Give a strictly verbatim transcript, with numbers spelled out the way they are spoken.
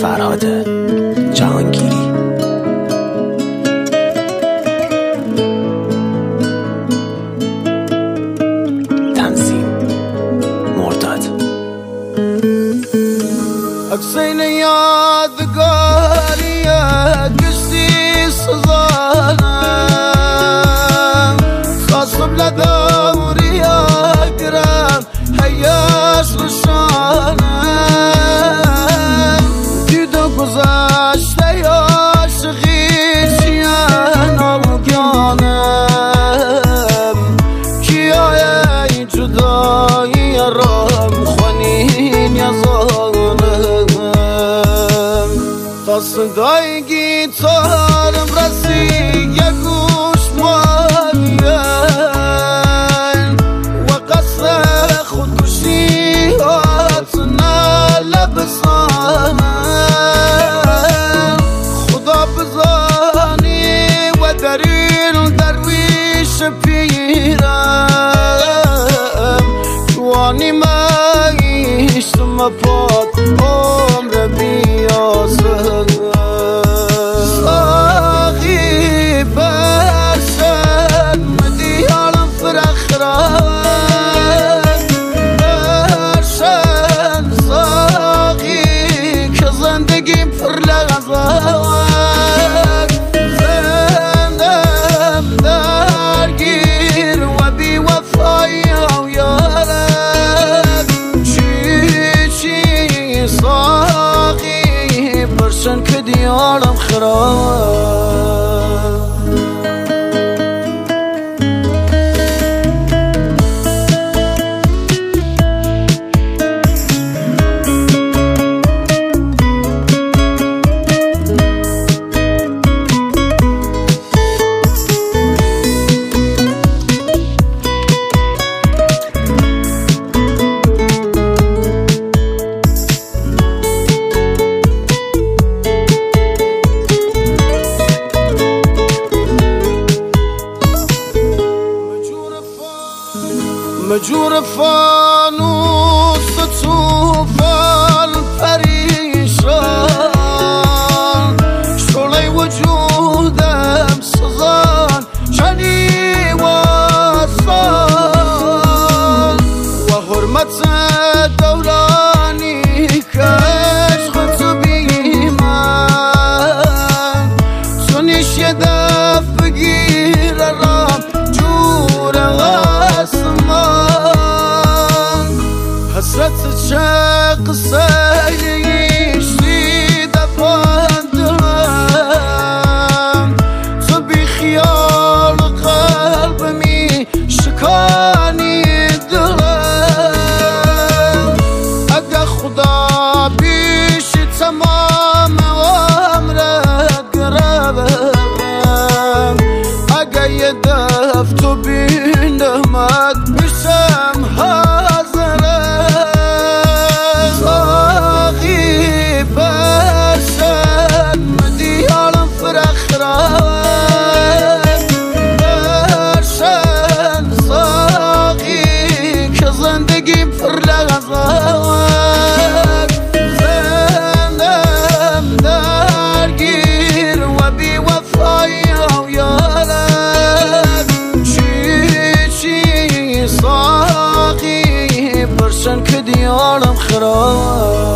فرهاد جهانگیری. تنظیم مرداد. اکسین یادگاریه گشتی سزانم خاصم لدوری اگرم حیاش رشانم دیدو گذشته عاشقی چیان آوگانم کیای جدایی رام خونین یزانم تا صدای گیتارم رسی یه گوش مالین و قصر خودکشی هاتنا لبسانم خدا بزانی و دریل درویش پیرم جوانی مایشتم پاد عمر بیاسم ساقی برشن مدیالم فرخرم برشن ساقی که زندگیم پر لغزم زندم درگیر و بی وفایی و یارم چی چی ساقی برشن که دیارم خراب. مجور فانوس طوفان پریشان شعله وجودم سزان چنی واسان و حرمت دورانی که عشق تو بی من تو نیش یه دف بگیر رام جور آسمان حسرت چه قصه ایشتی دفاندم تو بی خیال قلبمی شکانی دلم اگه خدا بیشی تمام عمرت گربم اگه یه دف تو بینمت بشم حاضرم ساقی برشن مدیالم فرخرم برشن ساقی که زندگیم پر لغزم زندم درگیر و بی وفایی و یارم ساقی برشن که دیارم خراب.